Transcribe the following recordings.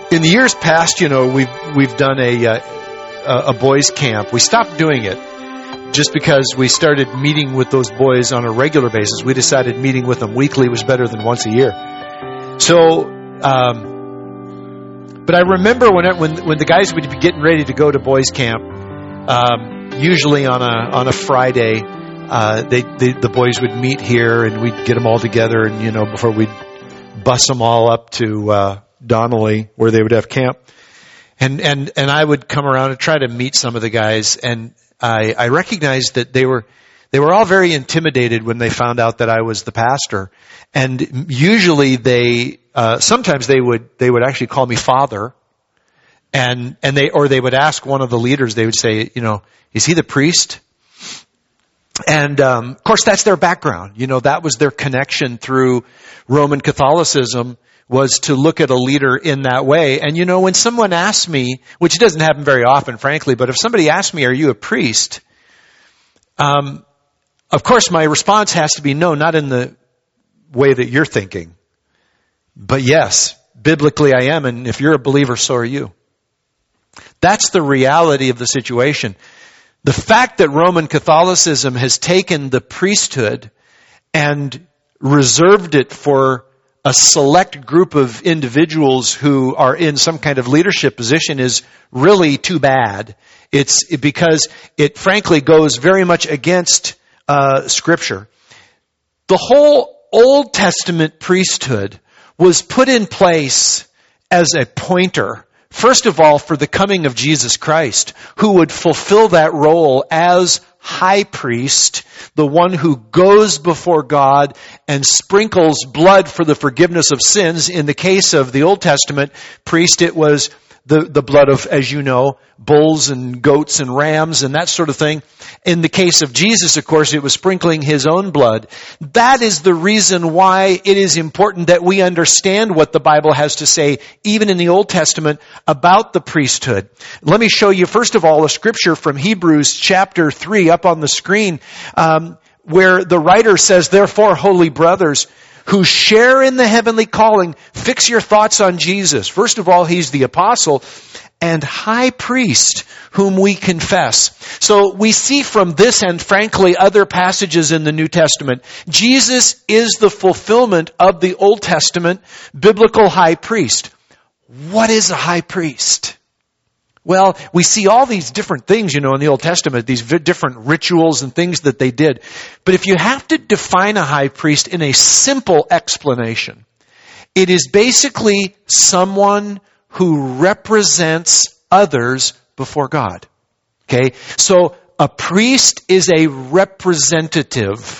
In the years past, we've done a boys' camp. We stopped doing it just because we started meeting with those boys on a regular basis. We decided meeting with them weekly was better than once a year. So, but I remember when the guys would be getting ready to go to boys' camp, usually on a Friday, the boys would meet here and we'd get them all together, and before we'd bus them all up to Donnelly, where they would have camp. And I would come around and try to meet some of the guys, and I recognized that they were all very intimidated when they found out that I was the pastor. And usually sometimes they would actually call me father, and they would ask one of the leaders, they would say, is he the priest? And of course that's their background. That was their connection through Roman Catholicism, was to look at a leader in that way. And when someone asks me, which doesn't happen very often, frankly, but if somebody asks me, are you a priest? Of course my response has to be no, not in the way that you're thinking. But yes, biblically I am, and if you're a believer, so are you. That's the reality of the situation. The fact that Roman Catholicism has taken the priesthood and reserved it for a select group of individuals who are in some kind of leadership position is really too bad. It's because it frankly goes very much against Scripture. The whole Old Testament priesthood was put in place as a pointer, first of all, for the coming of Jesus Christ, who would fulfill that role as high priest, the one who goes before God and sprinkles blood for the forgiveness of sins. In the case of the Old Testament priest, it was the blood of, as you know, bulls and goats and rams and that sort of thing. In the case of Jesus, of course, it was sprinkling his own blood. That is the reason why it is important that we understand what the Bible has to say, even in the Old Testament, about the priesthood. Let me show you, first of all, a scripture from Hebrews chapter 3 up on the screen, where the writer says, "Therefore, holy brothers, who share in the heavenly calling, fix your thoughts on Jesus." First of all, he's the apostle and high priest whom we confess. So we see from this and frankly other passages in the New Testament, Jesus is the fulfillment of the Old Testament biblical high priest. What is a high priest? Well, we see all these different things, in the Old Testament, these different rituals and things that they did. But if you have to define a high priest in a simple explanation, it is basically someone who represents others before God. Okay? So a priest is a representative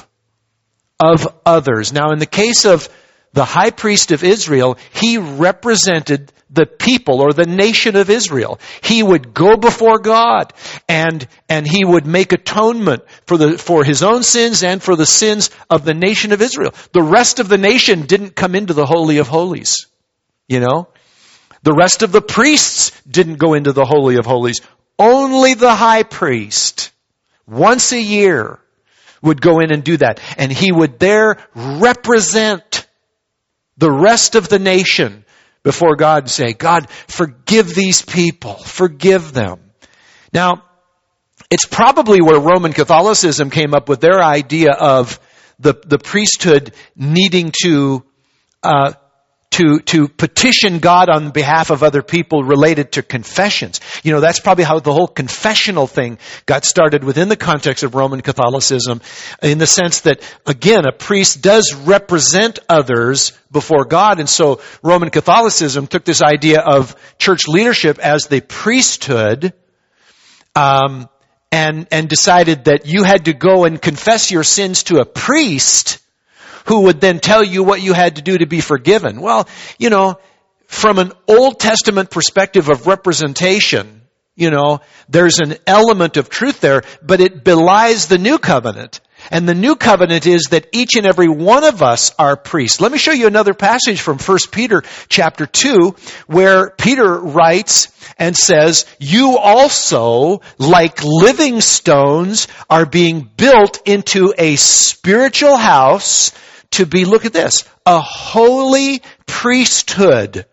of others. Now, in the case of the high priest of Israel, he represented the people or the nation of Israel. He would go before God and he would make atonement for his own sins and for the sins of the nation of Israel. The rest of the nation didn't come into the Holy of Holies. The rest of the priests didn't go into the Holy of Holies. Only the high priest, once a year, would go in and do that. And he would there represent the rest of the nation before God and say, God, forgive these people. Forgive them. Now, it's probably where Roman Catholicism came up with their idea of the priesthood needing to petition God on behalf of other people related to confessions. That's probably how the whole confessional thing got started within the context of Roman Catholicism, in the sense that, again, a priest does represent others before God. And so Roman Catholicism took this idea of church leadership as the priesthood, and decided that you had to go and confess your sins to a priest who would then tell you what you had to do to be forgiven. Well, from an Old Testament perspective of representation, there's an element of truth there, but it belies the New Covenant. And the New Covenant is that each and every one of us are priests. Let me show you another passage from 1 Peter chapter 2, where Peter writes and says, "You also, like living stones, are being built into a spiritual house to be," look at this, "a holy priesthood,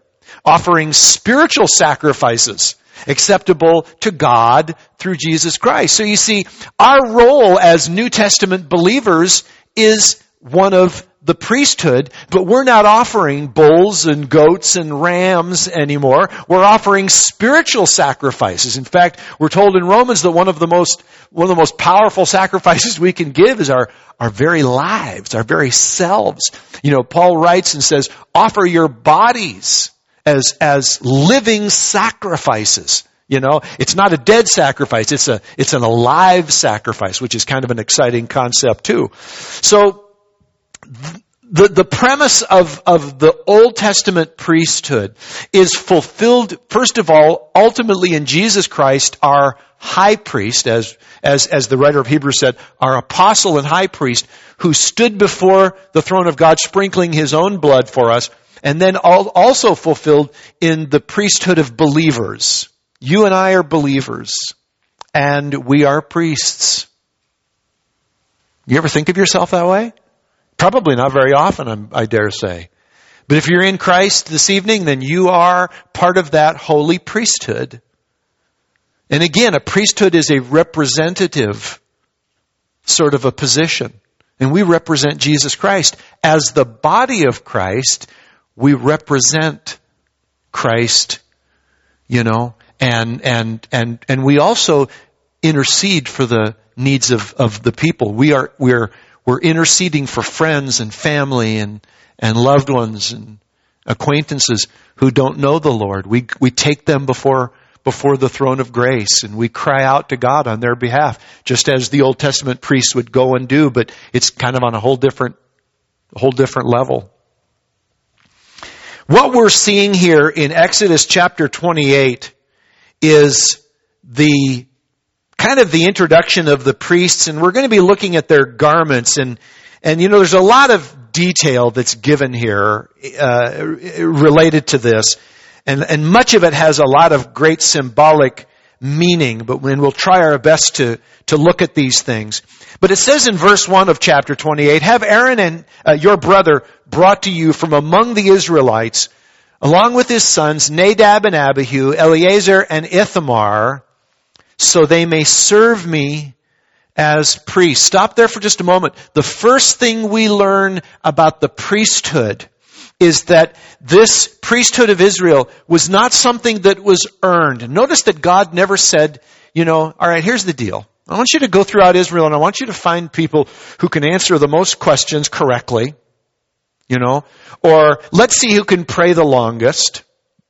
offering spiritual sacrifices acceptable to God through Jesus Christ. So you see, our role as New Testament believers is one of the priesthood, but we're not offering bulls and goats and rams anymore. We're offering spiritual sacrifices. In fact, we're told in Romans that one of the most powerful sacrifices we can give is our very lives, our very selves. Paul writes and says, offer your bodies as living sacrifices. It's not a dead sacrifice. It's an alive sacrifice, which is kind of an exciting concept too. So, the premise of the Old Testament priesthood is fulfilled, first of all, ultimately in Jesus Christ, our high priest, as the writer of Hebrews said, our apostle and high priest, who stood before the throne of God, sprinkling his own blood for us, and then also fulfilled in the priesthood of believers. You and I are believers, and we are priests. You ever think of yourself that way? Probably not very often, I dare say. But if you're in Christ this evening, then you are part of that holy priesthood. And again, a priesthood is a representative sort of a position. And we represent Jesus Christ. As the body of Christ, we represent Christ, and we also intercede for the needs of the people. We're interceding for friends and family and loved ones and acquaintances who don't know the Lord. We take them before the throne of grace, and we cry out to God on their behalf, just as the Old Testament priests would go and do, but it's kind of on a whole different level. What we're seeing here in Exodus chapter 28 is the introduction of the priests, and we're going to be looking at their garments, and there's a lot of detail that's given here related to this, and much of it has a lot of great symbolic meaning, but we'll try our best to look at these things. But it says in verse 1 of chapter 28, have Aaron and your brother brought to you from among the Israelites, along with his sons Nadab and Abihu, Eleazar and Ithamar, so they may serve me as priests. Stop there for just a moment. The first thing we learn about the priesthood is that this priesthood of Israel was not something that was earned. Notice that God never said, all right, here's the deal. I want you to go throughout Israel and I want you to find people who can answer the most questions correctly, or let's see who can pray the longest,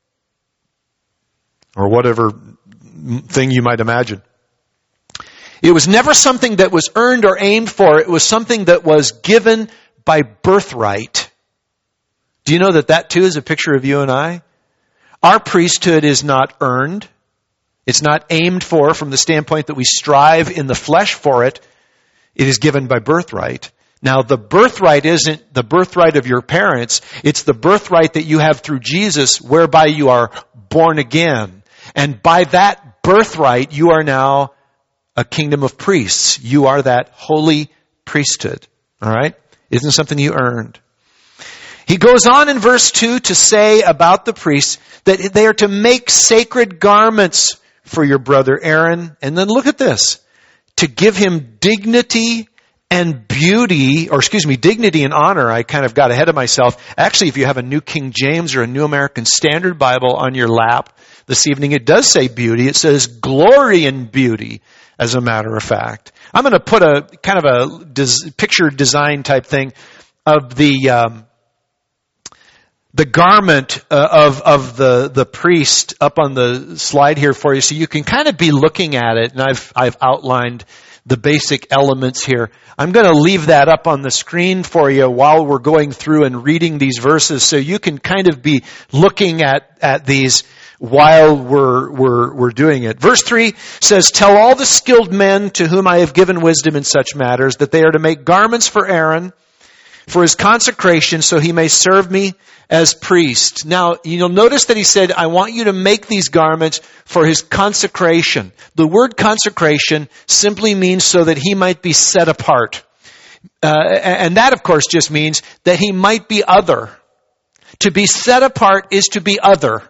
or whatever thing you might imagine. It was never something that was earned or aimed for. It was something that was given by birthright. Do you know that too is a picture of you and I? Our priesthood is not earned. It's not aimed for from the standpoint that we strive in the flesh for it. It is given by birthright. Now, the birthright isn't the birthright of your parents. It's the birthright that you have through Jesus, whereby you are born again. And by that birthright, you are now a kingdom of priests. You are that holy priesthood. All right? Isn't something you earned. He goes on in verse 2 to say about the priests that they are to make sacred garments for your brother Aaron. And then look at this. To give him dignity and beauty, dignity and honor. I kind of got ahead of myself. Actually, if you have a New King James or a New American Standard Bible on your lap this evening, it does say beauty. It says glory and beauty, as a matter of fact. I'm going to put a kind of a picture design type thing of the garment of the priest up on the slide here for you, so you can kind of be looking at it. And I've outlined the basic elements here. I'm going to leave that up on the screen for you while we're going through and reading these verses, so you can kind of be looking at these while we're doing it. Verse 3 says, tell all the skilled men to whom I have given wisdom in such matters that they are to make garments for Aaron for his consecration, so he may serve me as priest. Now, you'll notice that he said, I want you to make these garments for his consecration. The word consecration simply means so that he might be set apart. And that, of course, just means that he might be other. To be set apart is to be other.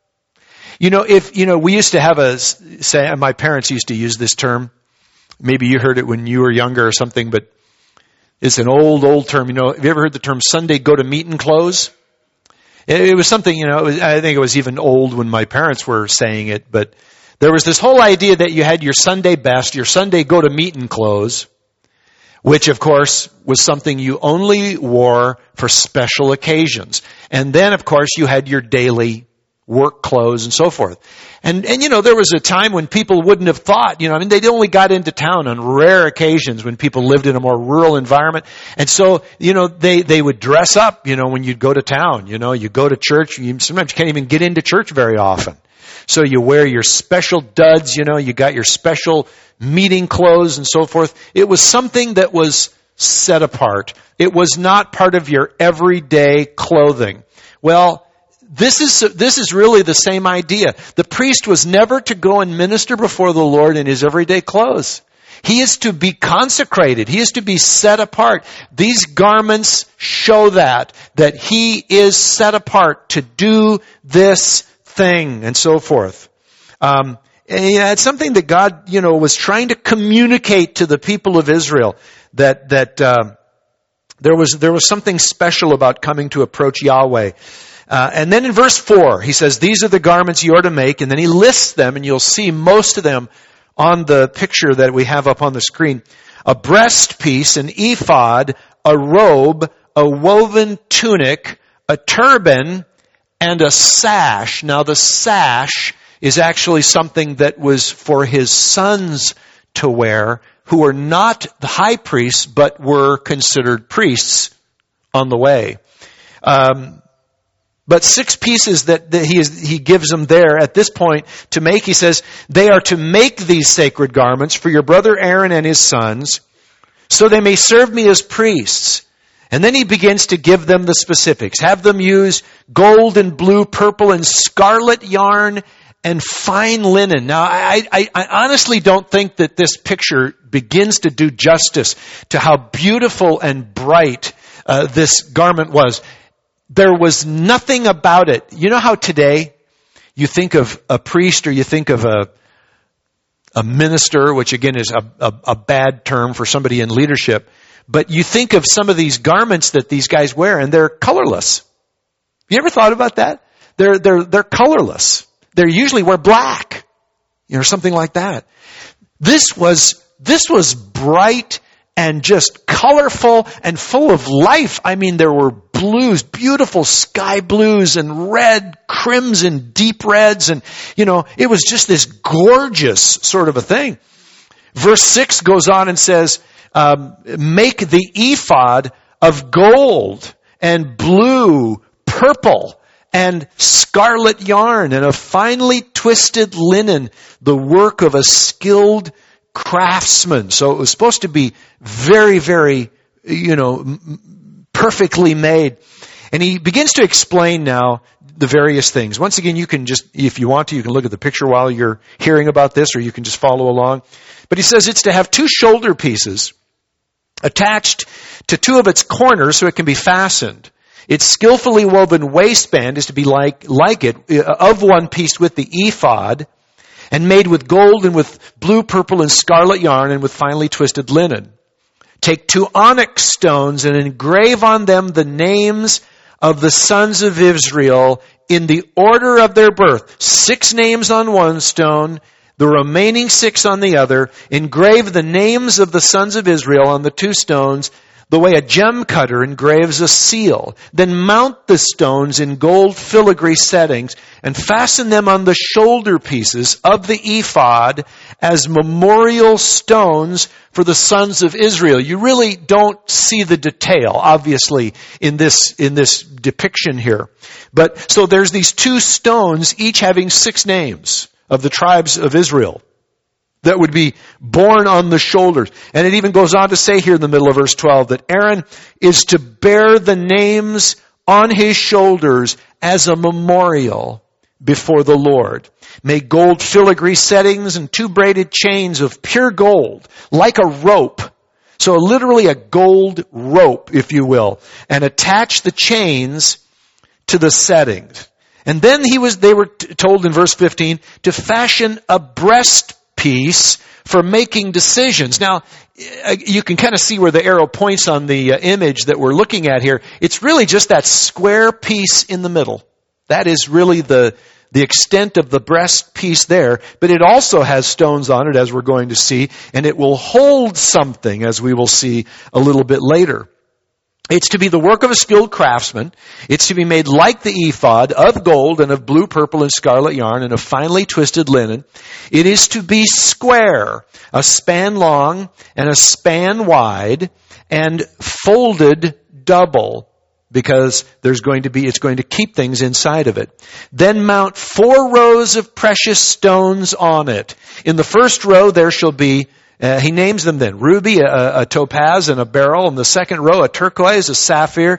We used to have my parents used to use this term. Maybe you heard it when you were younger or something, but it's an old term. Have you ever heard the term Sunday go to meeting clothes? It was something, I think it was even old when my parents were saying it, but there was this whole idea that you had your Sunday best, your Sunday go to meeting clothes, which of course was something you only wore for special occasions. And then of course you had your daily work clothes and so forth. And there was a time when people wouldn't have thought, they only got into town on rare occasions when people lived in a more rural environment. And so, they would dress up, when you'd go to town, you go to church, sometimes you can't even get into church very often. So you wear your special duds, you got your special meeting clothes and so forth. It was something that was set apart. It was not part of your everyday clothing. Well, this is really the same idea. The priest was never to go and minister before the Lord in his everyday clothes. He is to be consecrated. He is to be set apart. These garments show that he is set apart to do this thing and so forth. And it's something that God, was trying to communicate to the people of Israel that there was something special about coming to approach Yahweh. And then in verse 4, he says, these are the garments you are to make, and then he lists them, and you'll see most of them on the picture that we have up on the screen. A breastpiece, an ephod, a robe, a woven tunic, a turban, and a sash. Now the sash is actually something that was for his sons to wear, who were not the high priests, but were considered priests on the way. But 6 pieces that he gives them there at this point to make. He says, they are to make these sacred garments for your brother Aaron and his sons, so they may serve me as priests. And then he begins to give them the specifics. Have them use gold and blue, purple and scarlet yarn and fine linen. Now, I honestly don't think that this picture begins to do justice to how beautiful and bright this garment was. There was nothing about it. You know how today you think of a priest or you think of a minister, which again is a bad term for somebody in leadership, but you think of some of these garments that these guys wear and they're colorless. You ever thought about that? They're colorless. They usually wear black, something like that. This was bright and just colorful and full of life. I mean, there were blues, beautiful sky blues and red, crimson, deep reds. And, it was just this gorgeous sort of a thing. Verse 6 goes on and says, make the ephod of gold and blue, purple, and scarlet yarn and of finely twisted linen, the work of a skilled craftsman. So it was supposed to be very, very, perfectly made. And he begins to explain now the various things. Once again, you can just, if you want to, you can look at the picture while you're hearing about this, or you can just follow along. But he says it's to have 2 shoulder pieces attached to 2 of its corners so it can be fastened. Its skillfully woven waistband is to be like it, of one piece with the ephod, and made with gold and with blue, purple, and scarlet yarn and with finely twisted linen. Take 2 onyx stones and engrave on them the names of the sons of Israel in the order of their birth. 6 names on one stone, the remaining 6 on the other. Engrave the names of the sons of Israel on the 2 stones, the way a gem cutter engraves a seal. Then mount the stones in gold filigree settings and fasten them on the shoulder pieces of the ephod as memorial stones for the sons of Israel. You really don't see the detail, obviously, in this depiction here. But so there's these 2 stones, each having 6 names of the tribes of Israel that would be borne on the shoulders. And it even goes on to say here in the middle of verse 12 that Aaron is to bear the names on his shoulders as a memorial before the Lord. May gold filigree settings and 2 braided chains of pure gold, like a rope. So literally a gold rope, if you will. And attach the chains to the settings. And then they were told in verse 15 to fashion a breastpiece for making decisions. Now, you can kind of see where the arrow points on the image that we're looking at here. It's really just that square piece in the middle. That is really the extent of the breast piece there, but it also has stones on it, as we're going to see, and it will hold something, as we will see a little bit later. It's to be the work of a skilled craftsman. It's to be made like the ephod, of gold and of blue, purple, and scarlet yarn, and of finely twisted linen. It is to be square, a span long and a span wide, and folded double, because it's going to keep things inside of it. Then mount 4 rows of precious stones on it. In the first row there shall be, he names them then, ruby, a topaz, and a beryl. In the second row, a turquoise, a sapphire,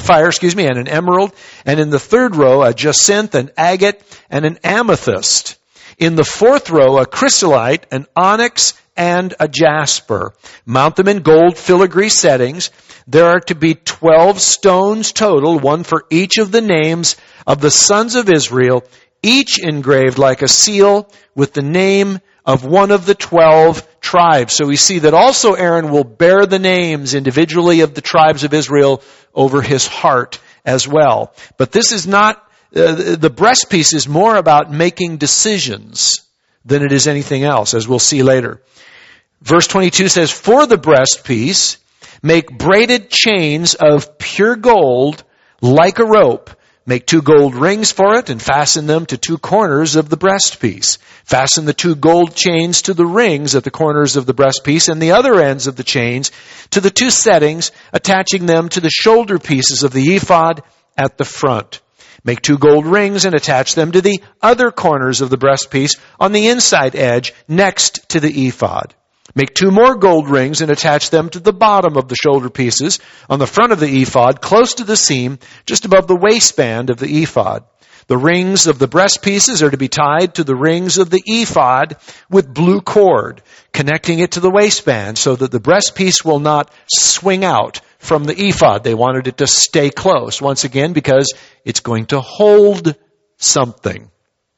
and an emerald. And in the third row, a jacinth, an agate, and an amethyst. In the fourth row, a chrysolite, an onyx, and a jasper. Mount them in gold filigree settings. There are to be 12 stones total, one for each of the names of the sons of Israel, each engraved like a seal with the name of one of the 12 tribes. So we see that also Aaron will bear the names individually of the tribes of Israel over his heart as well. But this is not, the breastpiece is more about making decisions than it is anything else, as we'll see later. Verse 22 says, for the breastpiece, make braided chains of pure gold like a rope. Make 2 gold rings for it and fasten them to 2 corners of the breastpiece. Fasten the 2 gold chains to the rings at the corners of the breastpiece and the other ends of the chains to the 2 settings, attaching them to the shoulder pieces of the ephod at the front. Make 2 gold rings and attach them to the other corners of the breastpiece on the inside edge next to the ephod. Make 2 more gold rings and attach them to the bottom of the shoulder pieces on the front of the ephod, close to the seam, just above the waistband of the ephod. The rings of the breast pieces are to be tied to the rings of the ephod with blue cord, connecting it to the waistband so that the breast piece will not swing out from the ephod. They wanted it to stay close, once again, because it's going to hold something.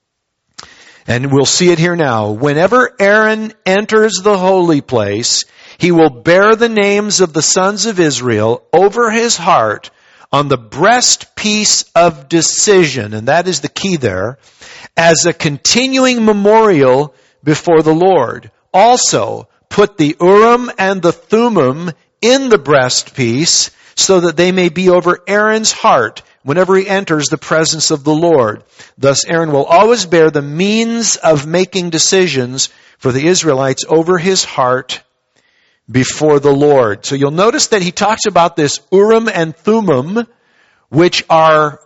And we'll see it here now. Whenever Aaron enters the holy place, he will bear the names of the sons of Israel over his heart on the breastpiece of decision, and that is the key there, as a continuing memorial before the Lord. Also, put the Urim and the Thummim in the breastpiece so that they may be over Aaron's heart whenever he enters the presence of the Lord. Thus Aaron will always bear the means of making decisions for the Israelites over his heart before the Lord. So you'll notice that he talks about this Urim and Thummim, which are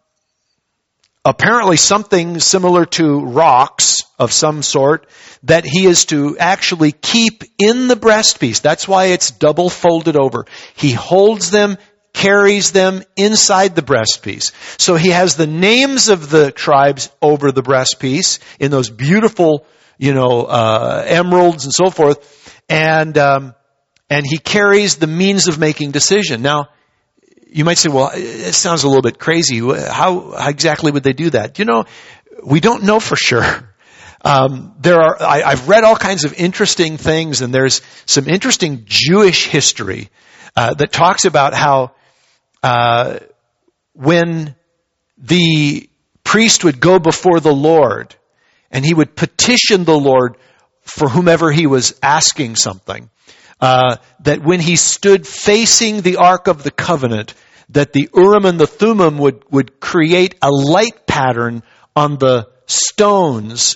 apparently something similar to rocks of some sort that he is to actually keep in the breastpiece. That's why it's double folded over. He holds them, carries them inside the breastpiece. So he has the names of the tribes over the breastpiece in those beautiful, emeralds and so forth. And he carries the means of making decision. Now, you might say, well, it sounds a little bit crazy. How exactly would they do that? We don't know for sure. I've read all kinds of interesting things, and there's some interesting Jewish history that talks about how when the priest would go before the Lord and he would petition the Lord for whomever he was asking something, that when he stood facing the Ark of the Covenant, that the Urim and the Thummim would create a light pattern on the stones,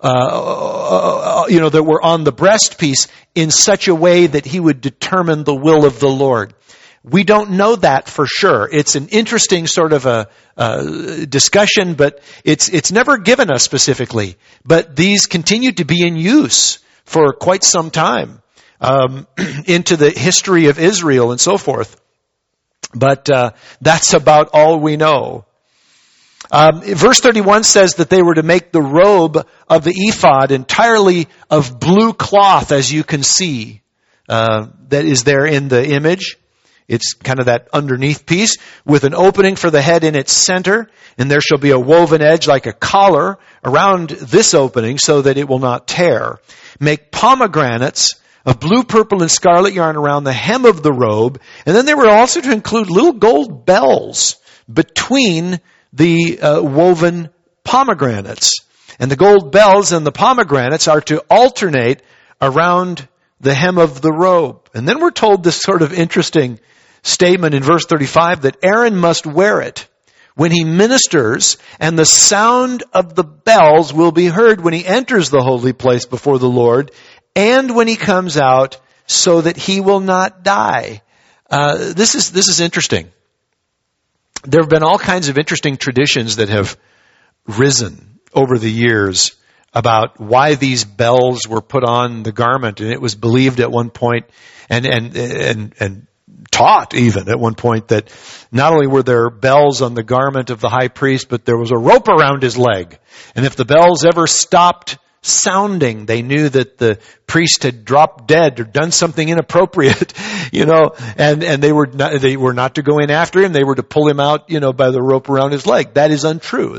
that were on the breastpiece in such a way that he would determine the will of the Lord. We don't know that for sure. It's an interesting sort of a discussion, but it's never given us specifically. But these continue to be in use for quite some time into the history of Israel and so forth. But that's about all we know. Verse 31 says that they were to make the robe of the ephod entirely of blue cloth, as you can see. That is there in the image. It's kind of that underneath piece with an opening for the head in its center, and there shall be a woven edge like a collar around this opening so that it will not tear. Make pomegranates of blue, purple, and scarlet yarn around the hem of the robe. And then they were also to include little gold bells between the woven pomegranates. And the gold bells and the pomegranates are to alternate around the hem of the robe. And then we're told this sort of interesting statement in verse 35 that Aaron must wear it when he ministers, and the sound of the bells will be heard when he enters the holy place before the Lord, and when he comes out, so that he will not die. This is interesting. There have been all kinds of interesting traditions that have risen over the years about why these bells were put on the garment, and it was believed at one point, and taught even at one point, that not only were there bells on the garment of the high priest, but there was a rope around his leg, and if the bells ever stopped sounding, they knew that the priest had dropped dead or done something inappropriate, and they were not to go in after him. They were to pull him out, by the rope around his leg. That is untrue.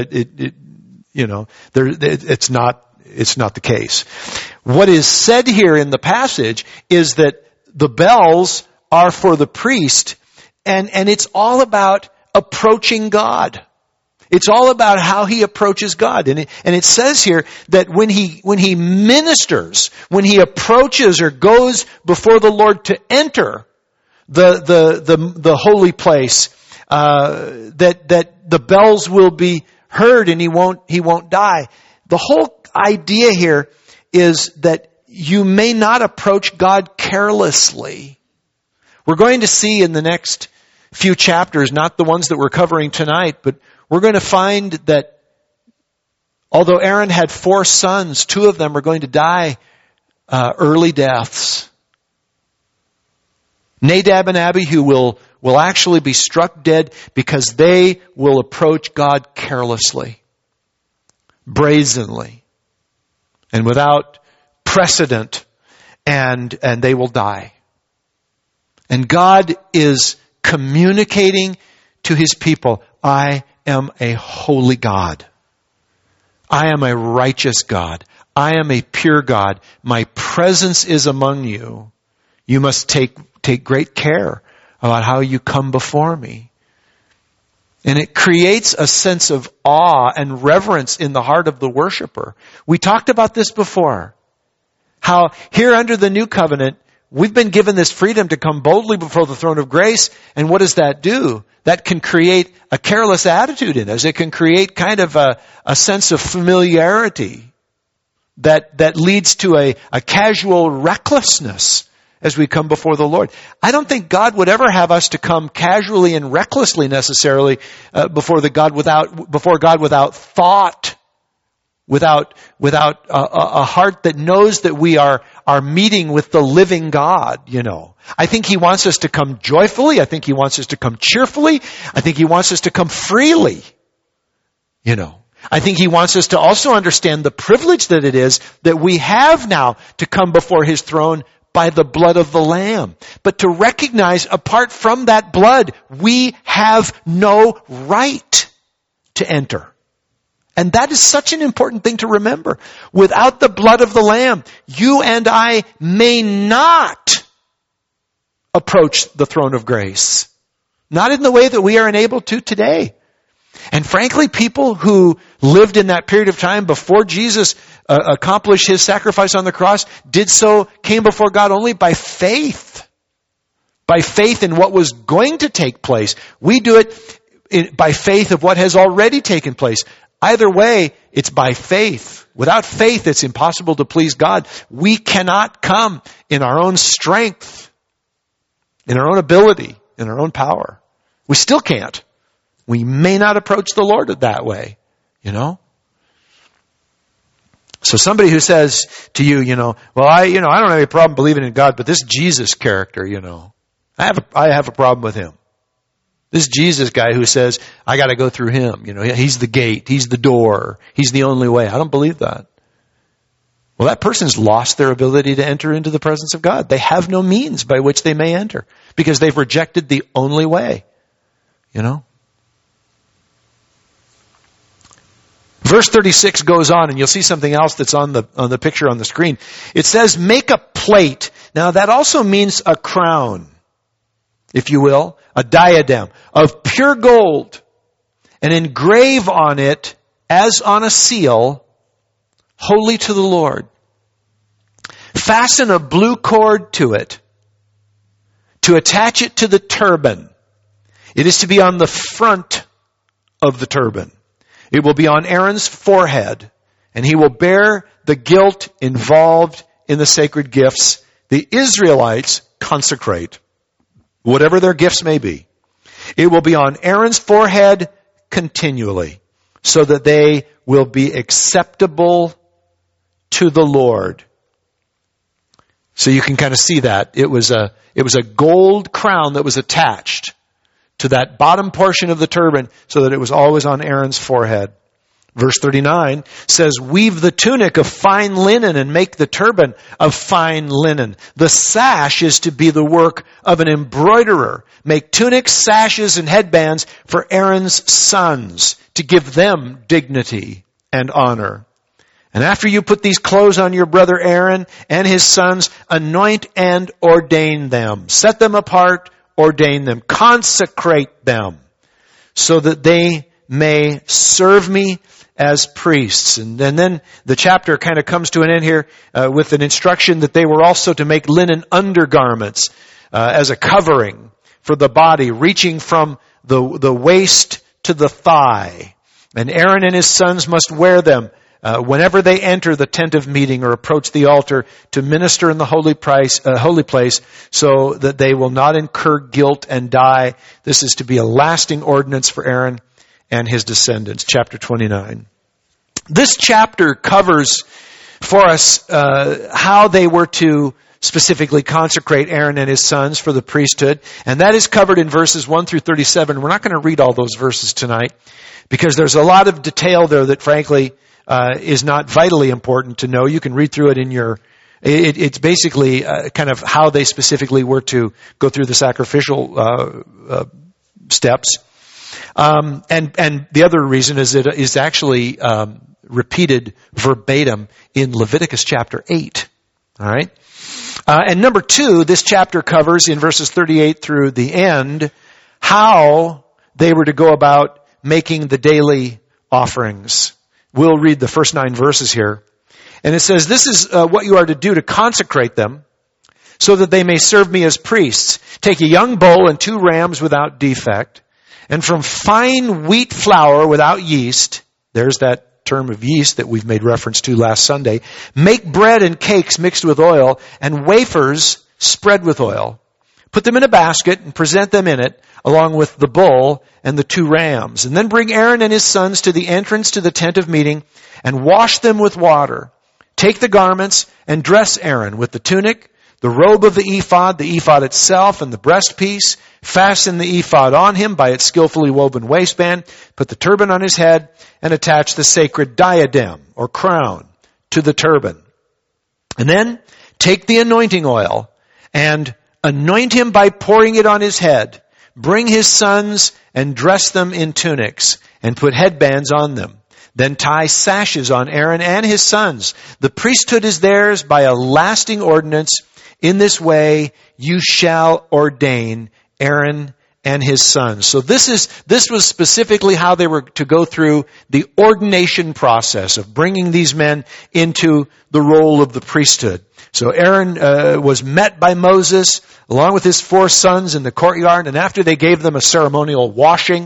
It's not the case. What is said here in the passage is that the bells are for the priest, and it's all about approaching God. It's all about how he approaches God. And it says here that when he ministers, when he approaches or goes before the Lord to enter the holy place, that the bells will be heard and he won't die. The whole idea here is that you may not approach God carelessly. We're going to see in the next few chapters, not the ones that we're covering tonight, but we're going to find that although Aaron had 4 sons, 2 of them are going to die early deaths. Nadab and Abihu will actually be struck dead because they will approach God carelessly, brazenly, and without precedent, and they will die. And God is communicating to his people, I am a holy God. I am a righteous God. I am a pure God. My presence is among you. You must take great care about how you come before me. And it creates a sense of awe and reverence in the heart of the worshiper. We talked about this before. How here under the new covenant, we've been given this freedom to come boldly before the throne of grace. And what does that do? That can create a careless attitude in us. It can create kind of a sense of familiarity that leads to a casual recklessness as we come before the Lord. I don't think God would ever have us to come casually and recklessly necessarily before God without thought, without a heart that knows that we are meeting with the living God, I think he wants us to come joyfully. I think he wants us to come cheerfully. I think he wants us to come freely, I think he wants us to also understand the privilege that it is that we have now to come before his throne by the blood of the Lamb. But to recognize apart from that blood, we have no right to enter. And that is such an important thing to remember. Without the blood of the Lamb, you and I may not approach the throne of grace. Not in the way that we are enabled to today. And frankly, people who lived in that period of time before Jesus accomplished his sacrifice on the cross came before God only by faith. By faith in what was going to take place. We do it by faith of what has already taken place. Either way, it's by faith. Without faith, it's impossible to please God. We cannot come in our own strength, in our own ability, in our own power. We still can't. We may not approach the Lord that way, So somebody who says to you, well, I don't have any problem believing in God, but this Jesus character, I have a problem with him. This Jesus guy who says, I got to go through him. He's the gate. He's the door. He's the only way. I don't believe that. well, that person's lost their ability to enter into the presence of God. They have no means by which they may enter because they've rejected the only way. Verse 36 goes on, and you'll see something else that's on the picture on the screen. It says, make a plate. Now that also means a crown, if you will, a diadem of pure gold, and engrave on it, as on a seal, holy to the Lord. Fasten a blue cord to it, to attach it to the turban. It is to be on the front of the turban. It will be on Aaron's forehead, and he will bear the guilt involved in the sacred gifts the Israelites consecrate, whatever their gifts may be. It will be on Aaron's forehead continually, so that they will be acceptable to the Lord. So you can kind of see that. It was a gold crown that was attached to that bottom portion of the turban so that it was always on Aaron's forehead. Verse 39 says, weave the tunic of fine linen and make the turban of fine linen. The sash is to be the work of an embroiderer. Make tunics, sashes, and headbands for Aaron's sons to give them dignity and honor. And after you put these clothes on your brother Aaron and his sons, anoint and ordain them. Set them apart, ordain them, consecrate them, so that they may serve me as priests. And then the chapter kind of comes to an end here with an instruction that they were also to make linen undergarments as a covering for the body, reaching from the waist to the thigh. And Aaron and his sons must wear them whenever they enter the tent of meeting or approach the altar to minister in the holy place, so that they will not incur guilt and die. This is to be a lasting ordinance for Aaron and his descendants. Chapter 29. This chapter covers for us how they were to specifically consecrate Aaron and his sons for the priesthood. And that is covered in verses 1 through 37. We're not going to read all those verses tonight because there's a lot of detail there that frankly is not vitally important to know. You can read through it in your... It's basically kind of how they specifically were to go through the sacrificial steps. And the other reason is it is actually repeated verbatim in Leviticus chapter 8. All right? And number 2, this chapter covers in verses 38 through the end how they were to go about making the daily offerings. We'll read the first 9 verses here. And it says, this is what you are to do to consecrate them so that they may serve me as priests. Take a young bull and 2 rams without defect, and from fine wheat flour without yeast, there's that term of yeast that we've made reference to last Sunday, make bread and cakes mixed with oil and wafers spread with oil. Put them in a basket and present them in it, along with the bull and the 2 rams. And then bring Aaron and his sons to the entrance to the tent of meeting and wash them with water. Take the garments and dress Aaron with the tunic, the robe of the ephod itself, and the breastpiece. Fasten the ephod on him by its skillfully woven waistband. Put the turban on his head and attach the sacred diadem or crown to the turban. And then take the anointing oil and anoint him by pouring it on his head. Bring his sons and dress them in tunics and put headbands on them. Then tie sashes on Aaron and his sons. The priesthood is theirs by a lasting ordinance. In this way you shall ordain Aaron and his sons. So this was specifically how they were to go through the ordination process of bringing these men into the role of the priesthood. So Aaron was met by Moses along with his 4 sons in the courtyard, and after they gave them a ceremonial washing,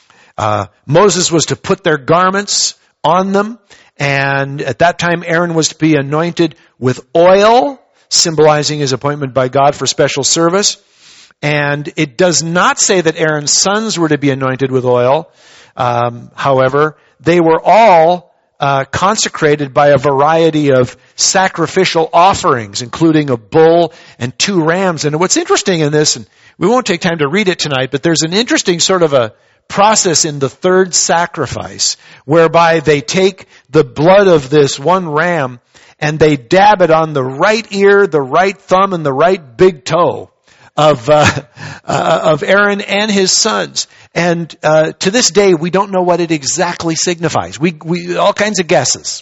Moses was to put their garments on them, and at that time Aaron was to be anointed with oil, symbolizing his appointment by God for special service. And it does not say that Aaron's sons were to be anointed with oil. However, they were all consecrated by a variety of sacrificial offerings, including a bull and 2 rams. And what's interesting in this, and we won't take time to read it tonight, but there's an interesting sort of a process in the 3rd sacrifice, whereby they take the blood of this 1 ram and they dab it on the right ear, the right thumb, and the right big toe of Aaron and his sons. And to this day, we don't know what it exactly signifies. We all kinds of guesses.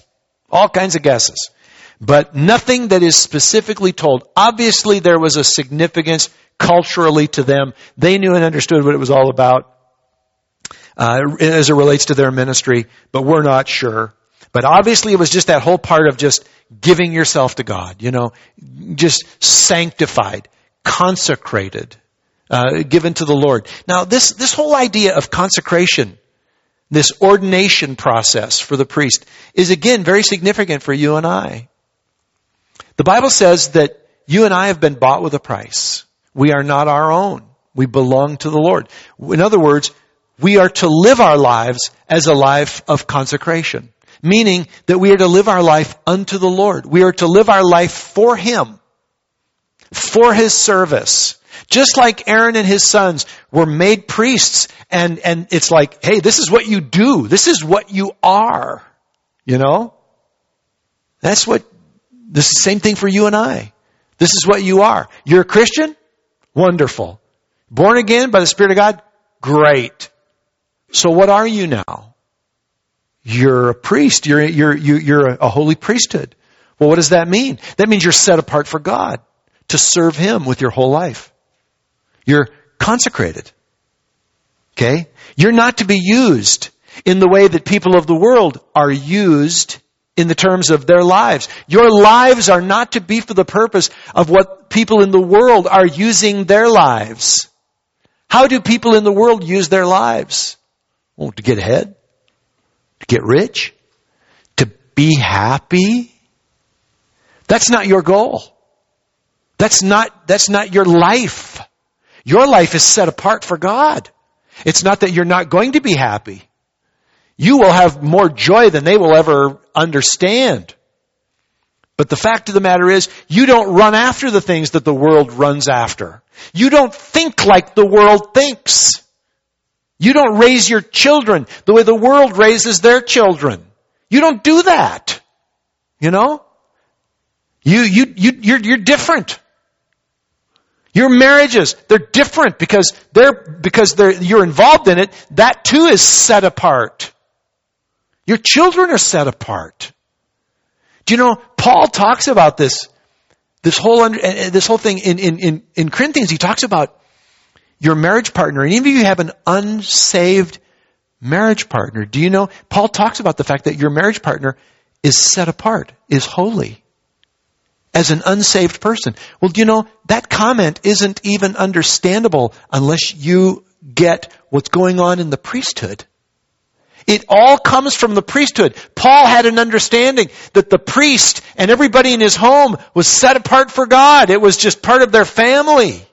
But nothing that is specifically told. Obviously, there was a significance culturally to them. They knew and understood what it was all about as it relates to their ministry, but we're not sure. But obviously, it was just that whole part of just giving yourself to God, just sanctified, consecrated, given to the Lord. Now, this whole idea of consecration, this ordination process for the priest, is again very significant for you and I. The Bible says that you and I have been bought with a price. We are not our own. We belong to the Lord. In other words, we are to live our lives as a life of consecration, meaning that we are to live our life unto the Lord. We are to live our life for Him, for His service. Just like Aaron and his sons were made priests, and it's like, hey, this is what you do. This is what you are. This is the same thing for you and I. This is what you are. You're a Christian? Wonderful. Born again by the Spirit of God? Great. So what are you now? You're a priest. You're a holy priesthood. Well, what does that mean? That means you're set apart for God to serve Him with your whole life. You're consecrated. Okay? You're not to be used in the way that people of the world are used in the terms of their lives. Your lives are not to be for the purpose of what people in the world are using their lives. How do people in the world use their lives? Well, to get ahead, to get rich, to be happy. That's not your goal. That's not your life. Your life is set apart for God. It's not that you're not going to be happy. You will have more joy than they will ever understand. But the fact of the matter is, you don't run after the things that the world runs after. You don't think like the world thinks. You don't raise your children the way the world raises their children. You don't do that. You're different. Your marriages, they're different because you're involved in it. That too is set apart. Your children are set apart. Do you know, Paul talks about this whole thing in Corinthians. He talks about your marriage partner. And even if you have an unsaved marriage partner, do you know, Paul talks about the fact that your marriage partner is set apart, is holy, as an unsaved person. Well, do you know, that comment isn't even understandable unless you get what's going on in the priesthood. It all comes from the priesthood. Paul had an understanding that the priest and everybody in his home was set apart for God. It was just part of their family.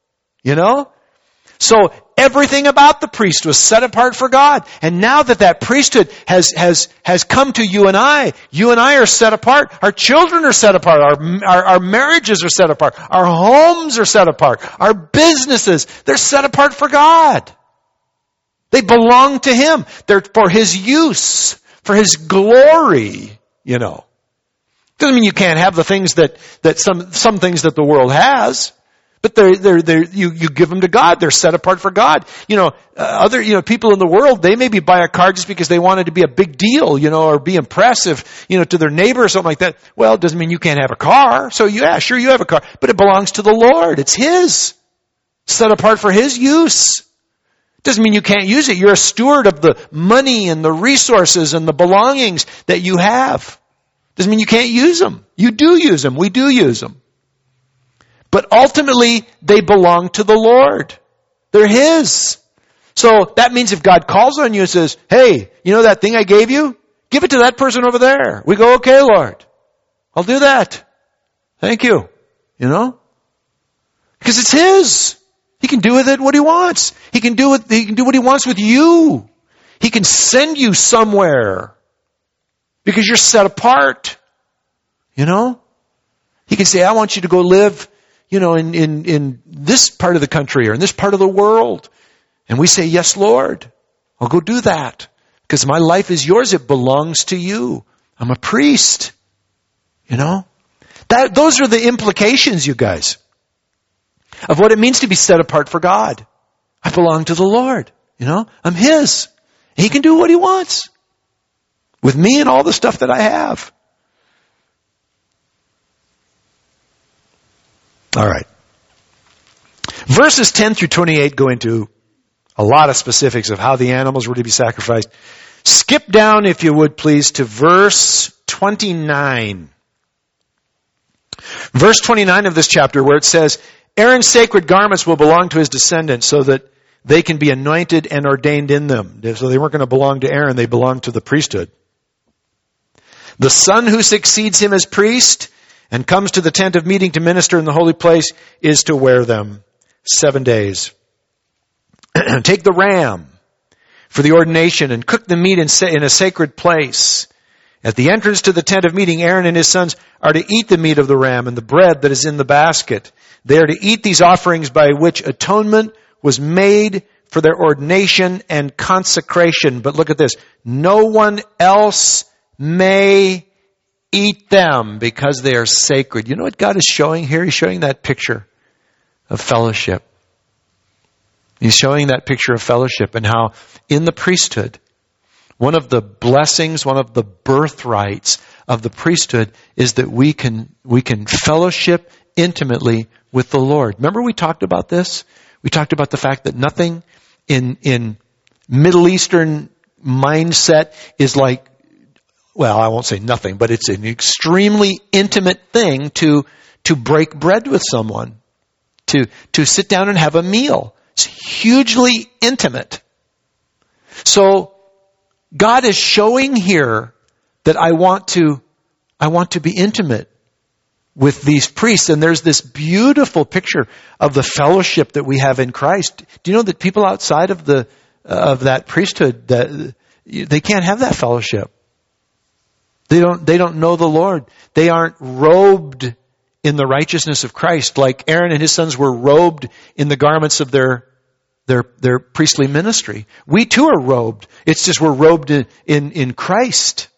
So everything about the priest was set apart for God. And now that priesthood has come to you and I are set apart. Our children are set apart. Our marriages are set apart. Our homes are set apart. Our businesses, they're set apart for God. They belong to Him. They're for His use, for His glory, Doesn't mean you can't have the things that some things that the world has. But you give them to God. They're set apart for God. Other people in the world, they maybe buy a car just because they want it to be a big deal, or be impressive, to their neighbor or something like that. Well, it doesn't mean you can't have a car. So yeah, sure you have a car, but it belongs to the Lord. It's His. Set apart for His use. Doesn't mean you can't use it. You're a steward of the money and the resources and the belongings that you have. Doesn't mean you can't use them. You do use them. We do use them. But ultimately, they belong to the Lord. They're His. So that means if God calls on you and says, hey, that thing I gave you? Give it to that person over there. We go, okay, Lord. I'll do that. Thank you. Because it's His. He can do with it what He wants. He can do what He wants with you. He can send you somewhere because you're set apart. He can say, I want you to go live, in this part of the country or in this part of the world. And we say, yes, Lord, I'll go do that because my life is yours. It belongs to you. I'm a priest. You know? Those are the implications, you guys, of what it means to be set apart for God. I belong to the Lord. You know? I'm His. He can do what He wants with me and all the stuff that I have. All right. Verses 10 through 28 go into a lot of specifics of how the animals were to be sacrificed. Skip down, if you would, please, to verse 29. Verse 29 of this chapter, where it says, Aaron's sacred garments will belong to his descendants so that they can be anointed and ordained in them. So they weren't going to belong to Aaron, they belonged to the priesthood. The son who succeeds him as priest and comes to the tent of meeting to minister in the holy place is to wear them 7 days. Take the ram for the ordination and cook the meat in a sacred place. At the entrance to the tent of meeting, Aaron and his sons are to eat the meat of the ram and the bread that is in the basket. They are to eat these offerings by which atonement was made for their ordination and consecration. But look at this. No one else may eat them because they are sacred. You know what God is showing here? He's showing that picture of fellowship. He's showing that picture of fellowship and how in the priesthood, one of the blessings, one of the birthrights of the priesthood is that we can fellowship intimately with the Lord. Remember we talked about this? We talked about the fact that nothing in Middle Eastern mindset is like, well, I won't say nothing, but it's an extremely intimate thing to break bread with someone, to sit down and have a meal. It's hugely intimate. So God is showing here that I want to be intimate with these priests. And there's this beautiful picture of the fellowship that we have in Christ. Do you know that people outside of that priesthood, that they can't have that fellowship? They don't know the Lord. They aren't robed in the righteousness of Christ like Aaron and his sons were robed in the garments of their priestly ministry. We too are robed. It's just we're robed in Christ.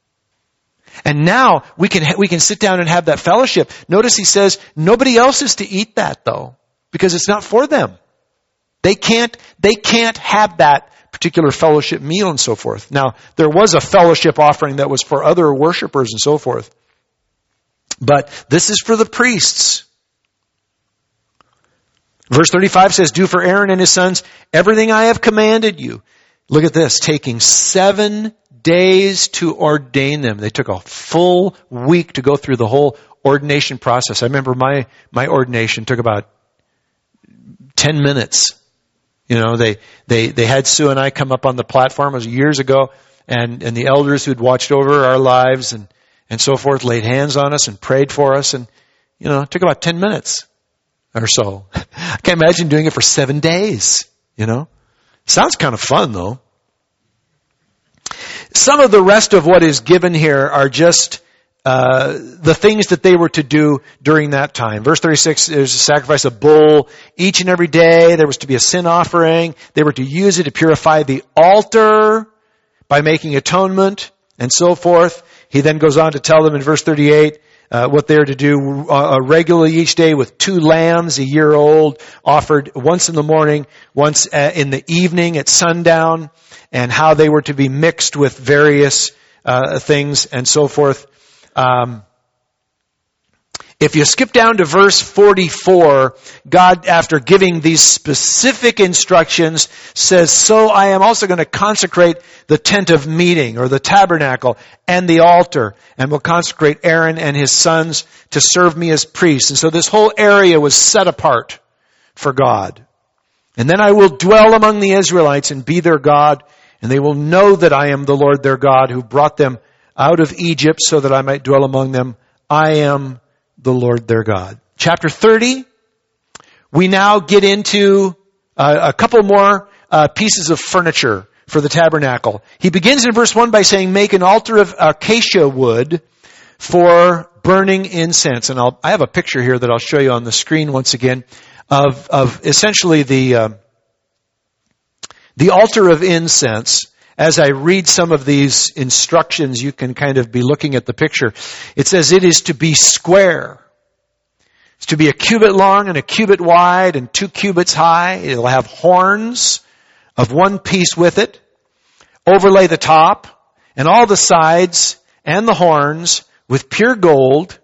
And now we can sit down and have that fellowship. Notice he says nobody else is to eat that though, because it's not for them. They can't have that particular fellowship meal and so forth. Now, there was a fellowship offering that was for other worshipers and so forth. But this is for the priests. Verse 35 says, do for Aaron and his sons everything I have commanded you. Look at this, taking 7 days to ordain them. They took a full week to go through the whole ordination process. I remember my ordination took about 10 minutes. You know, they had Sue and I come up on the platform. It was years ago, and the elders who'd watched over our lives and so forth laid hands on us and prayed for us, and you know, it took about 10 minutes or so. I can't imagine doing it for 7 days, you know. Sounds kind of fun though. Some of the rest of what is given here are just the things that they were to do during that time. Verse 36, there's a sacrifice of bull each and every day. There was to be a sin offering. They were to use it to purify the altar by making atonement and so forth. He then goes on to tell them in verse 38 what they're to do regularly each day with 2 lambs, a year old, offered once in the morning, once in the evening at sundown, and how they were to be mixed with various things and so forth. If you skip down to verse 44, God, after giving these specific instructions, says, so I am also going to consecrate the tent of meeting, or the tabernacle, and the altar, and will consecrate Aaron and his sons to serve me as priests. And so this whole area was set apart for God. And then I will dwell among the Israelites and be their God, and they will know that I am the Lord their God, who brought them out of Egypt so that I might dwell among them. I am the Lord their God. Chapter 30, we now get into a couple more pieces of furniture for the tabernacle. He begins in verse 1 by saying, make an altar of acacia wood for burning incense. And I have a picture here that I'll show you on the screen once again of essentially the altar of incense. as I read some of these instructions, you can kind of be looking at the picture. It says it is to be square. It's to be a cubit long and a cubit wide and 2 cubits high. It'll have horns of 1 piece with it. Overlay the top and all the sides and the horns with pure gold,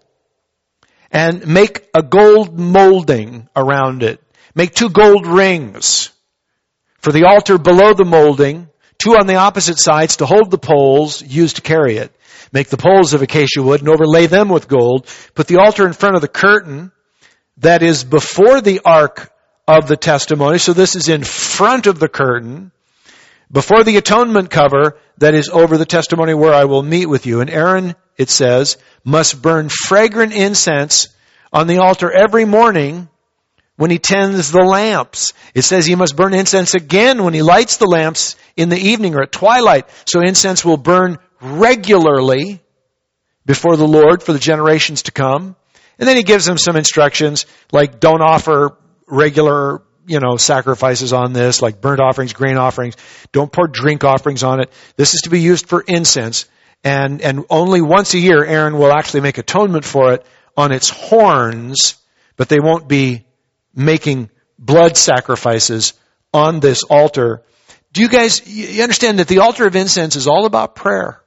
and make a gold molding around it. Make 2 gold rings for the altar below the molding, 2 on the opposite sides to hold the poles used to carry it. Make the poles of acacia wood and overlay them with gold. Put the altar in front of the curtain that is before the ark of the testimony. So this is in front of the curtain, before the atonement cover that is over the testimony where I will meet with you. And Aaron, it says, must burn fragrant incense on the altar every morning when he tends the lamps. It says he must burn incense again when he lights the lamps in the evening or at twilight. So incense will burn regularly before the Lord for the generations to come. And then he gives them some instructions, like don't offer regular, sacrifices on this, like burnt offerings, grain offerings. Don't pour drink offerings on it. This is to be used for incense. And only once a year Aaron will actually make atonement for it on its horns, but they won't be making blood sacrifices on this altar. Do you guys, you understand that the altar of incense is all about prayer?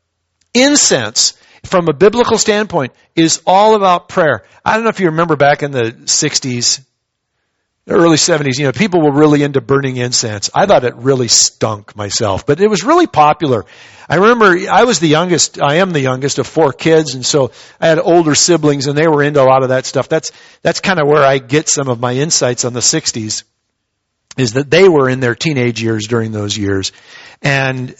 Incense, from a biblical standpoint, is all about prayer. I don't know if you remember back in the 60s, the early 70s, people were really into burning incense. I thought it really stunk myself, but it was really popular. I remember I am the youngest of 4 kids, and so I had older siblings, and they were into a lot of that stuff. That's kind of where I get some of my insights on the 60s, is that they were in their teenage years during those years. And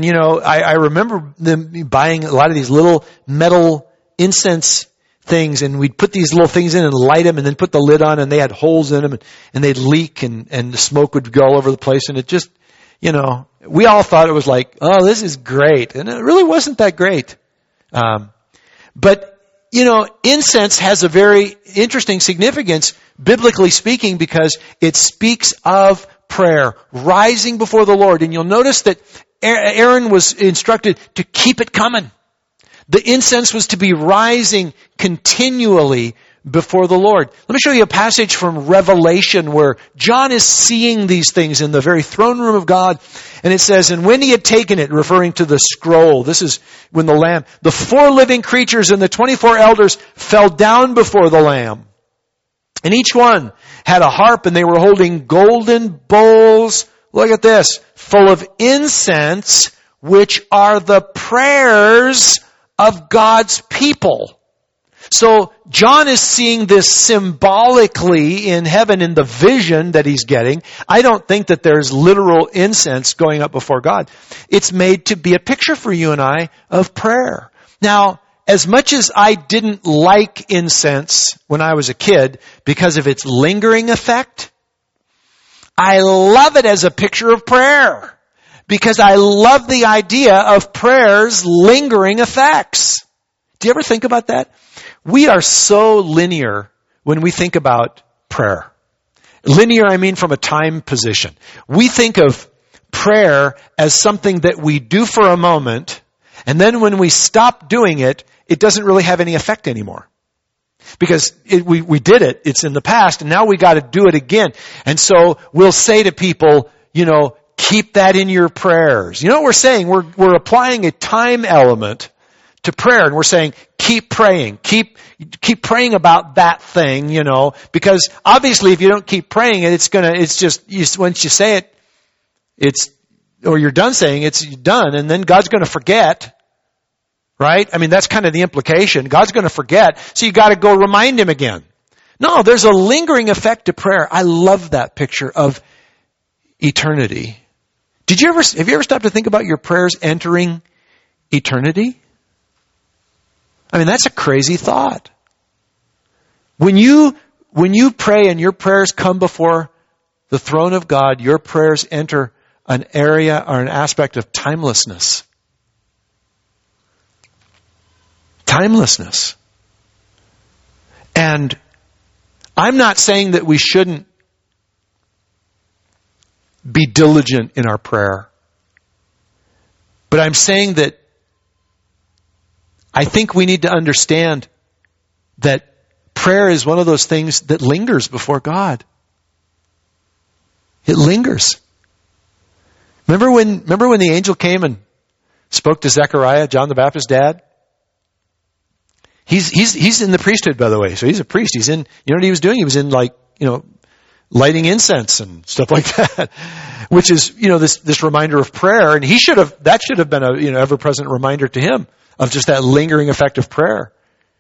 I remember them buying a lot of these little metal incense things, and we'd put these little things in and light them and then put the lid on, and they had holes in them, and they'd leak, and the smoke would go all over the place, and it just, we all thought it was like, oh, this is great. And it really wasn't that great. But incense has a very interesting significance, biblically speaking, because it speaks of prayer, rising before the Lord. And you'll notice that Aaron was instructed to keep it coming. The incense was to be rising continually before the Lord. Let me show you a passage from Revelation where John is seeing these things in the very throne room of God. And it says, and when he had taken it, referring to the scroll, this is when the Lamb, the 4 living creatures and the 24 elders fell down before the Lamb. And each one had a harp, and they were holding golden bowls, look at this, full of incense, which are the prayers of God's people. So John is seeing this symbolically in heaven in the vision that he's getting. I don't think that there's literal incense going up before God. It's made to be a picture for you and I of prayer. Now, as much as I didn't like incense when I was a kid because of its lingering effect, I love it as a picture of prayer because I love the idea of prayer's lingering effects. Do you ever think about that? We are so linear when we think about prayer. Linear, I mean from a time position. We think of prayer as something that we do for a moment, and then when we stop doing it, it doesn't really have any effect anymore. Because we did it, it's in the past, and now we got to do it again. And so we'll say to people, keep that in your prayers. You know what we're saying? We're applying a time element to prayer, and we're saying, keep praying. Keep praying about that thing, because obviously if you don't keep praying it, once you say it, or you're done saying it's done, and then God's going to forget. Right? I mean, that's kind of the implication. God's going to forget, so you got to go remind him again. No, there's a lingering effect to prayer. I love that picture of eternity. Have you ever stopped to think about your prayers entering eternity? I mean, that's a crazy thought. When you pray and your prayers come before the throne of God, your prayers enter an area or an aspect of timelessness. Timelessness. And I'm not saying that we shouldn't be diligent in our prayer. But I'm saying that I think we need to understand that prayer is one of those things that lingers before God. It lingers. Remember when the angel came and spoke to Zechariah, John the Baptist's dad? He's in the priesthood, by the way. So he's a priest. He's in, you know what he was doing? He was in lighting incense and stuff like that, which is, this reminder of prayer. And that should have been a, ever-present reminder to him of just that lingering effect of prayer.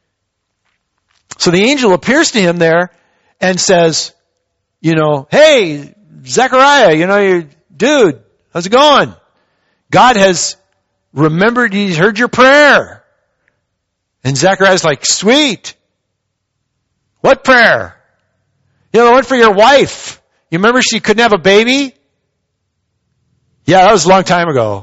So the angel appears to him there and says, hey, Zechariah, dude, how's it going? God has remembered, he's heard your prayer. And Zechariah's like, sweet. What prayer? The one for your wife. You remember she couldn't have a baby? Yeah, that was a long time ago.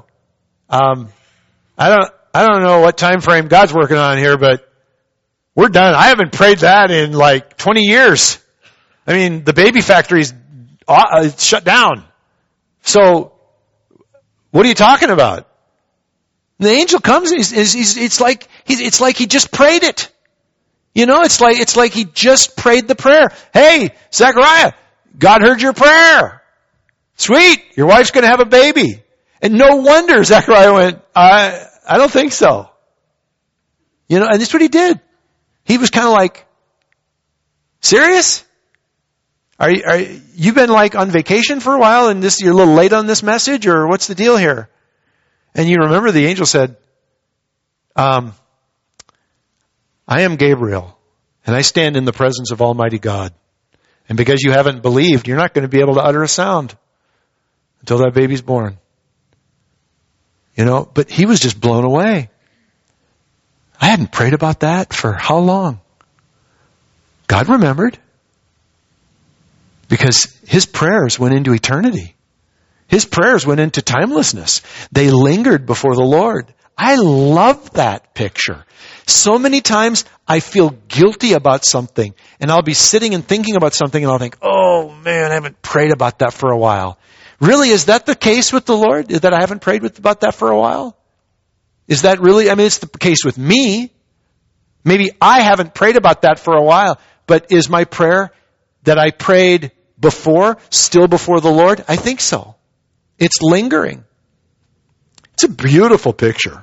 I don't know what time frame God's working on here, but we're done. I haven't prayed that in 20 years. I mean, the baby factory's shut down. So, what are you talking about? And the angel comes, it's like he just prayed it. It's like he just prayed the prayer. Hey, Zechariah, God heard your prayer. Sweet, your wife's gonna have a baby. And no wonder Zechariah went, I don't think so. And that's what he did. He was kind of like, serious? Are you been on vacation for a while and you're a little late on this message, or what's the deal here? And you remember the angel said, I am Gabriel, and I stand in the presence of Almighty God. And because you haven't believed, you're not going to be able to utter a sound until that baby's born. But he was just blown away. I hadn't prayed about that for how long? God remembered. Because his prayers went into eternity. His prayers went into timelessness. They lingered before the Lord. I love that picture. So many times I feel guilty about something, and I'll be sitting and thinking about something, and I'll think, oh man, I haven't prayed about that for a while. Really, is that the case with the Lord? That I haven't prayed about that for a while? Is that really, it's the case with me. Maybe I haven't prayed about that for a while, but is my prayer that I prayed before still before the Lord? I think so. It's lingering. It's a beautiful picture.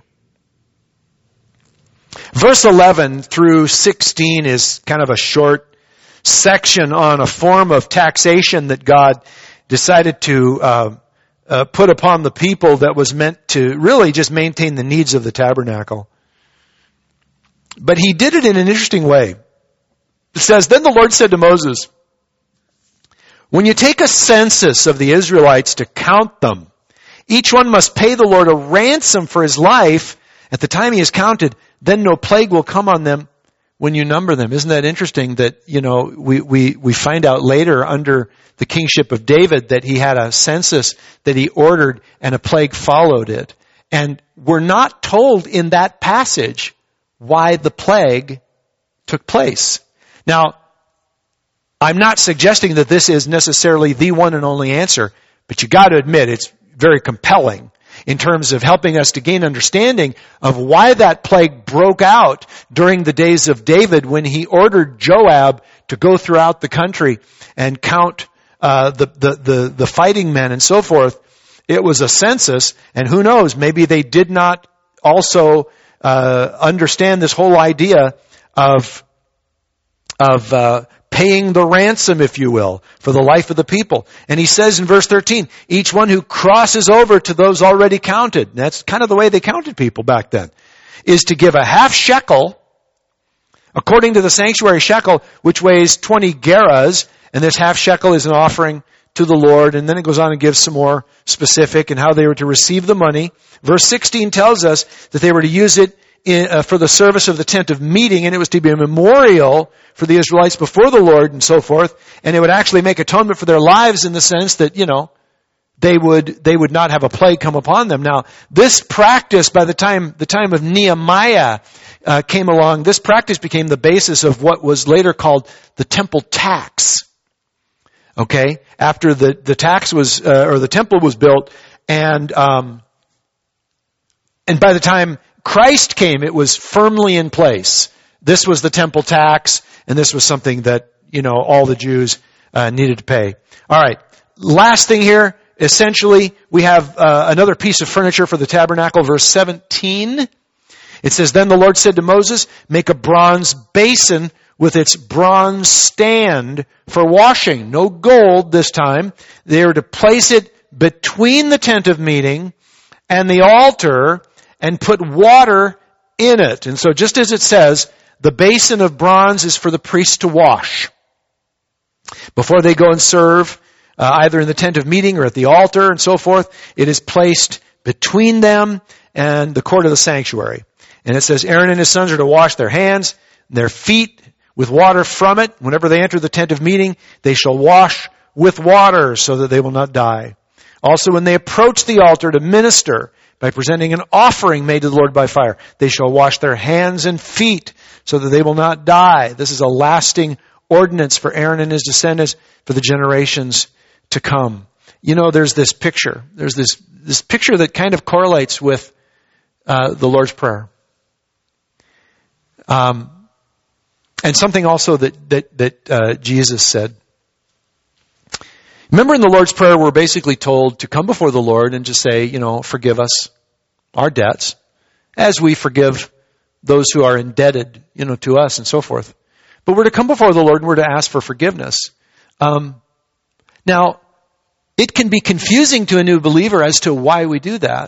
Verse 11 through 16 is kind of a short section on a form of taxation that God decided to put upon the people that was meant to really just maintain the needs of the tabernacle. But he did it in an interesting way. It says, then the Lord said to Moses, when you take a census of the Israelites to count them, each one must pay the Lord a ransom for his life at the time he is counted. Then no plague will come on them when you number them. Isn't that interesting that, we find out later under the kingship of David that he had a census that he ordered and a plague followed it. And we're not told in that passage why the plague took place. Now, I'm not suggesting that this is necessarily the one and only answer, but you got to admit it's very compelling in terms of helping us to gain understanding of why that plague broke out during the days of David when he ordered Joab to go throughout the country and count the fighting men and so forth. It was a census, and who knows, maybe they did not also understand this whole idea of paying the ransom, if you will, for the life of the people. And he says in verse 13, each one who crosses over to those already counted, and that's kind of the way they counted people back then, is to give a half shekel, according to the sanctuary shekel, which weighs 20 gerahs, and this half shekel is an offering to the Lord. And then it goes on and gives some more specific and how they were to receive the money. Verse 16 tells us that they were to use it for the service of the tent of meeting, and it was to be a memorial for the Israelites before the Lord and so forth. And it would actually make atonement for their lives in the sense that, they would not have a plague come upon them. Now, this practice, by the time of Nehemiah came along, this practice became the basis of what was later called the temple tax. Okay? After the tax was, or the temple was built, and And by the time Christ came, it was firmly in place. This was the temple tax, and this was something that, all the Jews needed to pay. All right. Last thing here, essentially, we have another piece of furniture for the tabernacle, verse 17. It says, "Then the Lord said to Moses, make a bronze basin with its bronze stand for washing." No gold this time. They are to place it between the tent of meeting and the altar and put water in it. And so just as it says, the basin of bronze is for the priest to wash before they go and serve, either in the tent of meeting or at the altar and so forth. It is placed between them and the court of the sanctuary. And it says, Aaron and his sons are to wash their hands, their feet with water from it. Whenever they enter the tent of meeting, they shall wash with water so that they will not die. Also, when they approach the altar to minister by presenting an offering made to the Lord by fire, they shall wash their hands and feet so that they will not die. This is a lasting ordinance for Aaron and his descendants for the generations to come. There's this picture. There's this picture that kind of correlates with the Lord's Prayer. And something also that Jesus said. Remember in the Lord's Prayer, we're basically told to come before the Lord and just say, forgive us our debts as we forgive those who are indebted, to us and so forth. But we're to come before the Lord and we're to ask for forgiveness. Now, it can be confusing to a new believer as to why we do that.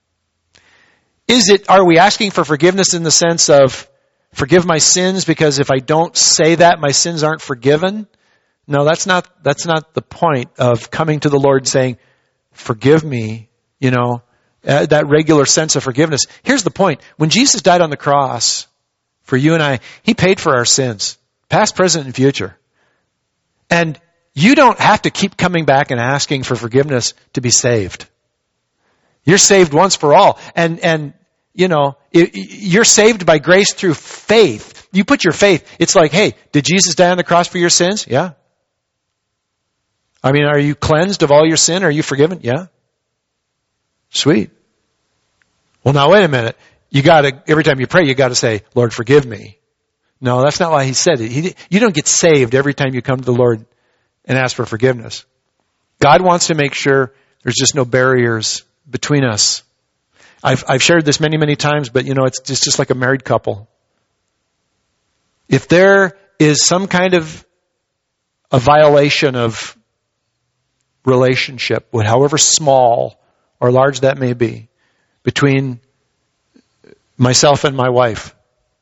Are we asking for forgiveness in the sense of forgive my sins because if I don't say that, my sins aren't forgiven? No, that's not the point of coming to the Lord saying, forgive me, that regular sense of forgiveness. Here's the point. When Jesus died on the cross for you and I, He paid for our sins, past, present, and future. And you don't have to keep coming back and asking for forgiveness to be saved. You're saved once for all. And you're saved by grace through faith. You put your faith. It's like, hey, did Jesus die on the cross for your sins? Yeah. Are you cleansed of all your sin? Are you forgiven? Yeah. Sweet. Well, now wait a minute. Every time you pray, you gotta say, Lord, forgive me. No, that's not why He said it. You don't get saved every time you come to the Lord and ask for forgiveness. God wants to make sure there's just no barriers between us. I've shared this many, many times, but it's just like a married couple. If there is some kind of a violation of relationship, however small or large that may be, between myself and my wife,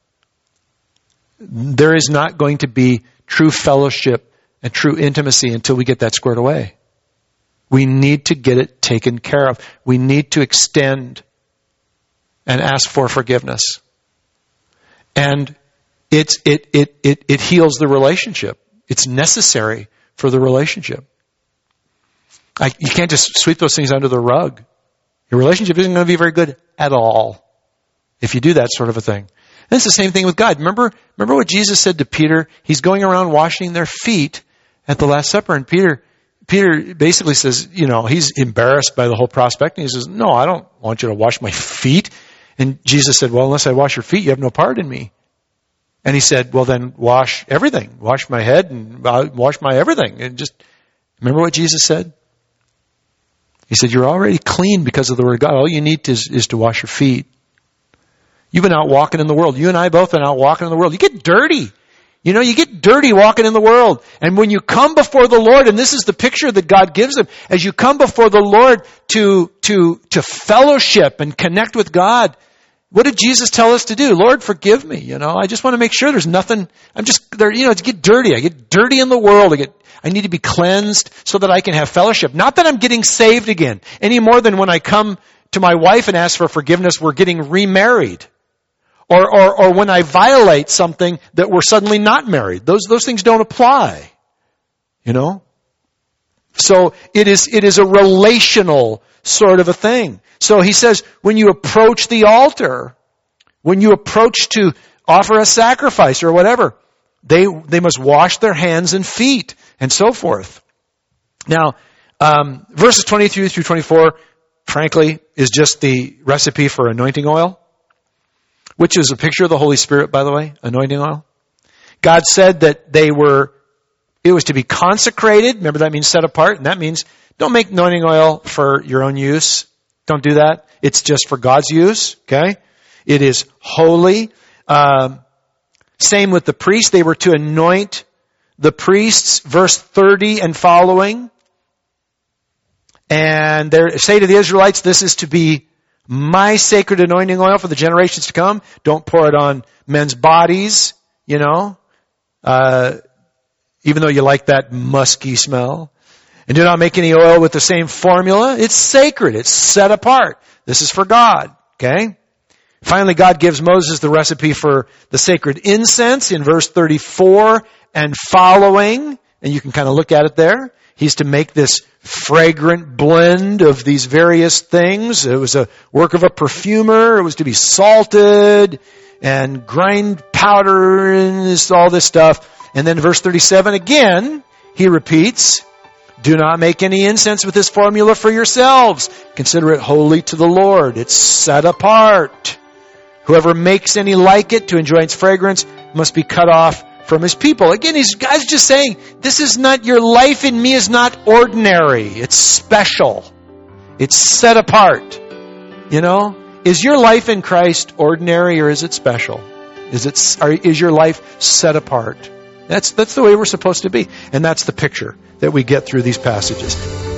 there is not going to be true fellowship and true intimacy until we get that squared away. We need to get it taken care of. We need to extend and ask for forgiveness. And it heals the relationship. It's necessary for the relationship. You can't just sweep those things under the rug. Your relationship isn't going to be very good at all if you do that sort of a thing. And it's the same thing with God. Remember what Jesus said to Peter? He's going around washing their feet at the Last Supper, and Peter basically says, he's embarrassed by the whole prospect, and he says, no, I don't want you to wash my feet. And Jesus said, well, unless I wash your feet, you have no part in me. And he said, well, then wash everything. Wash my head and wash my everything. And just remember what Jesus said? He said, you're already clean because of the Word of God. All you need is to wash your feet. You've been out walking in the world. You and I both been out walking in the world. You get dirty. You get dirty walking in the world. And when you come before the Lord, and this is the picture that God gives them, as you come before the Lord to fellowship and connect with God, what did Jesus tell us to do? Lord, forgive me. I just want to make sure there's nothing. I'm just there, to get dirty. I get dirty in the world. I need to be cleansed so that I can have fellowship. Not that I'm getting saved again, any more than when I come to my wife and ask for forgiveness, we're getting remarried. Or when I violate something that we're suddenly not married. Those things don't apply. So it is a relational sort of a thing. So he says, when you approach the altar, when you approach to offer a sacrifice or whatever, they must wash their hands and feet and so forth. Now, verses 23 through 24, frankly, is just the recipe for anointing oil, which is a picture of the Holy Spirit, by the way, anointing oil. God said that it was to be consecrated. Remember, that means set apart, and that means don't make anointing oil for your own use. Don't do that. It's just for God's use, okay? It is holy. Same with the priests. They were to anoint the priests, verse 30 and following. And they say to the Israelites, this is to be my sacred anointing oil for the generations to come. Don't pour it on men's bodies, even though you like that musky smell. And do not make any oil with the same formula. It's sacred. It's set apart. This is for God. Okay? Finally, God gives Moses the recipe for the sacred incense in verse 34 and following. And you can kind of look at it there. He's to make this fragrant blend of these various things. It was a work of a perfumer. It was to be salted and grind powder and all this stuff. And then verse 37 again, he repeats, do not make any incense with this formula for yourselves. Consider it holy to the Lord. It's set apart. Whoever makes any like it to enjoy its fragrance must be cut off from his people. Again, God's just saying, this is not, your life in me is not ordinary. It's special. It's set apart. Is your life in Christ ordinary or is it special? Is your life set apart? That's the way we're supposed to be. And that's the picture that we get through these passages.